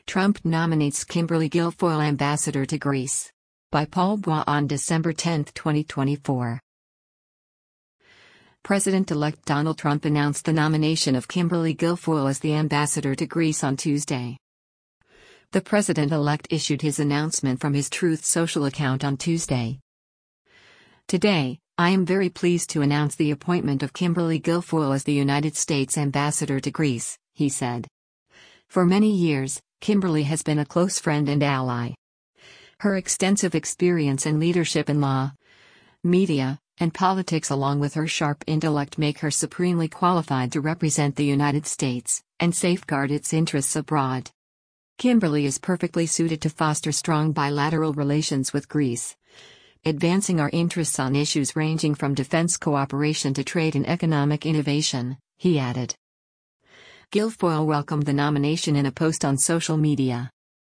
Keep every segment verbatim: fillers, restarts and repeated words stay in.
Trump nominates Kimberly Guilfoyle ambassador to Greece. By Paul Bois on December tenth, twenty twenty-four. President-elect Donald Trump announced the nomination of Kimberly Guilfoyle as the ambassador to Greece on Tuesday. The president-elect issued his announcement from his Truth Social account on Tuesday. Today, I am very pleased to announce the appointment of Kimberly Guilfoyle as the United States ambassador to Greece, he said. For many years, Kimberly has been a close friend and ally. Her extensive experience and leadership in law, media, and politics along with her sharp intellect make her supremely qualified to represent the United States and safeguard its interests abroad. Kimberly is perfectly suited to foster strong bilateral relations with Greece, advancing our interests on issues ranging from defense cooperation to trade and economic innovation, he added. Guilfoyle welcomed the nomination in a post on social media.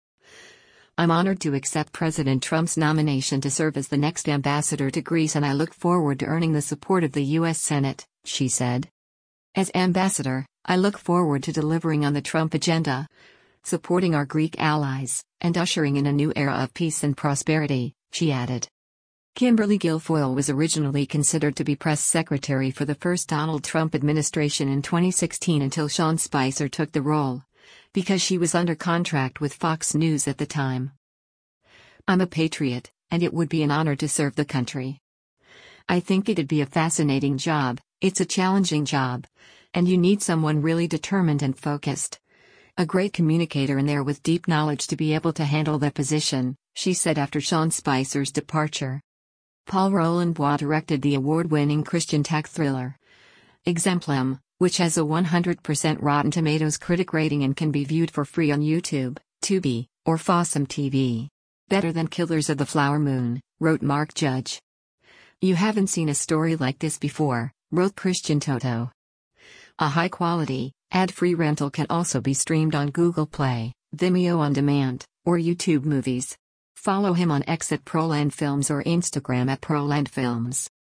I'm honored to accept President Trump's nomination to serve as the next ambassador to Greece, and I look forward to earning the support of the U S Senate, she said. As ambassador, I look forward to delivering on the Trump agenda, supporting our Greek allies, and ushering in a new era of peace and prosperity, she added. Kimberly Guilfoyle was originally considered to be press secretary for the first Donald Trump administration in twenty sixteen until Sean Spicer took the role, because she was under contract with Fox News at the time. I'm a patriot, and it would be an honor to serve the country. I think it'd be a fascinating job, it's a challenging job, and you need someone really determined and focused. A great communicator in there with deep knowledge to be able to handle the position, she said after Sean Spicer's departure. Paul Roland Bois directed the award-winning Christian tech thriller Exemplum, which has a one hundred percent Rotten Tomatoes critic rating and can be viewed for free on YouTube, Tubi, or Fossum T V. Better than Killers of the Flower Moon, wrote Mark Judge. You haven't seen a story like this before, wrote Christian Toto. A high-quality, ad-free rental can also be streamed on Google Play, Vimeo On Demand, or YouTube Movies. Follow him on X at Proland Films or Instagram at Proland Films.